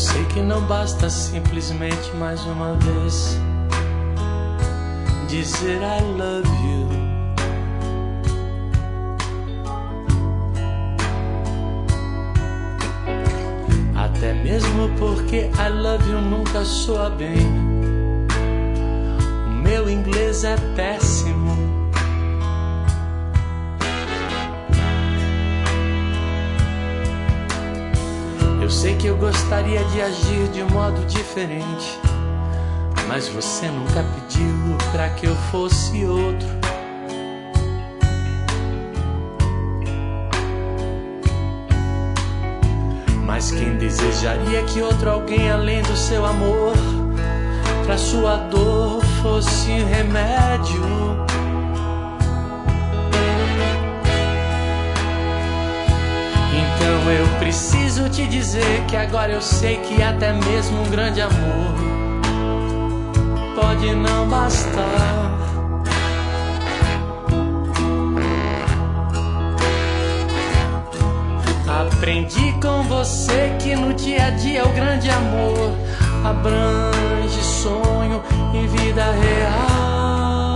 Sei que não basta simplesmente mais uma vez dizer I love you. Até mesmo porque I love you nunca soa bem. O meu inglês é péssimo. Eu sei que eu gostaria de agir de modo diferente, mas você nunca pediu pra que eu fosse outro. Mas quem desejaria que outro alguém além do seu amor pra sua dor fosse remédio? Então eu preciso te dizer que agora eu sei que até mesmo um grande amor pode não bastar. Aprendi com você que no dia a dia o grande amor abrange sonho e vida real.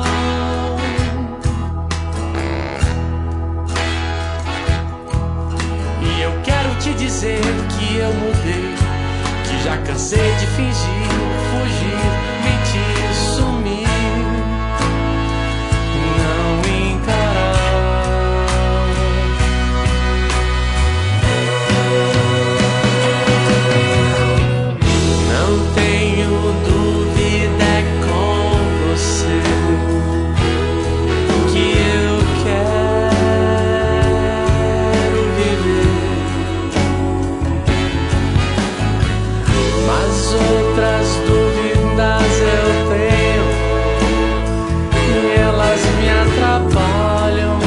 E eu quero te dizer que eu mudei, que já cansei de fingir, fugir, mentir, sumir, não encarar. Não tenho dúvida, é com você que eu quero viver. Mas outras dúvidas eu tenho e elas me atrapalham.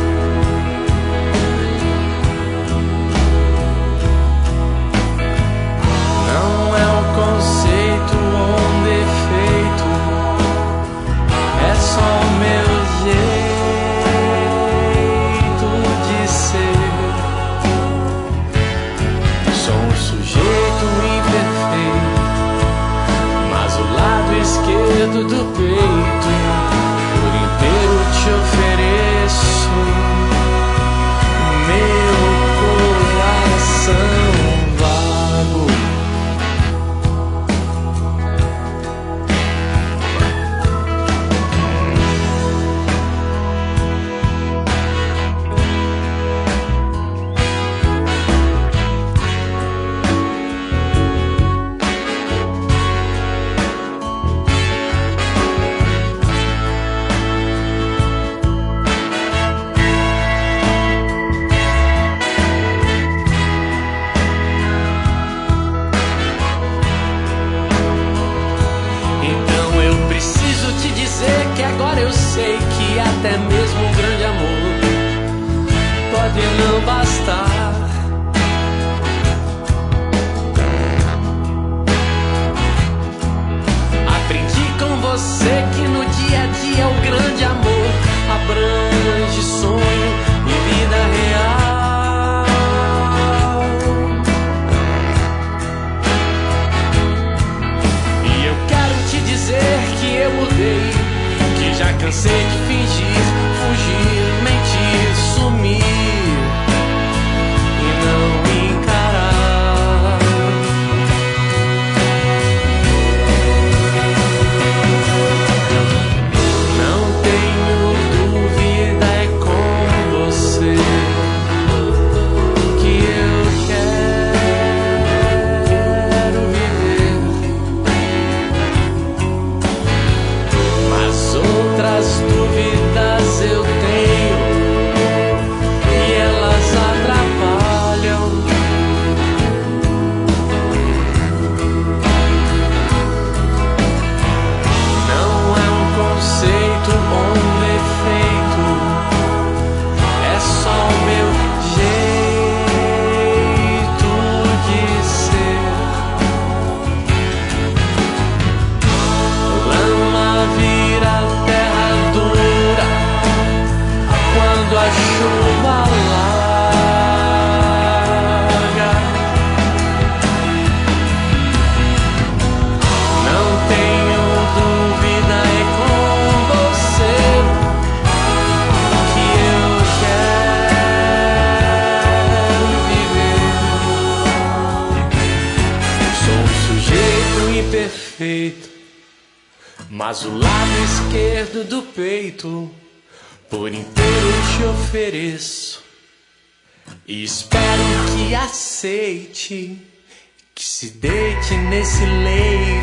Não é um conceito ou um defeito, é só o meu jeito de ser. Sou um sujeito imperfeito, mas o lado esquerdo do peito por inteiro te ofereço. Meu coração vago. Então eu preciso te dizer que agora eu sei que até mesmo um grande amor pode não bastar. Aprendi com você que no dia a dia o grande amor abrange sonho e vida real. E eu quero te dizer que eu mudei, que já cansei de fingir, fugir, mentir, sumir e não encarar. Não tenho dúvida, é com você que eu quero viver. Mas outras dúvidas imperfeito, mas o lado esquerdo do peito por inteiro te ofereço. E espero que aceite, que se deite nesse leito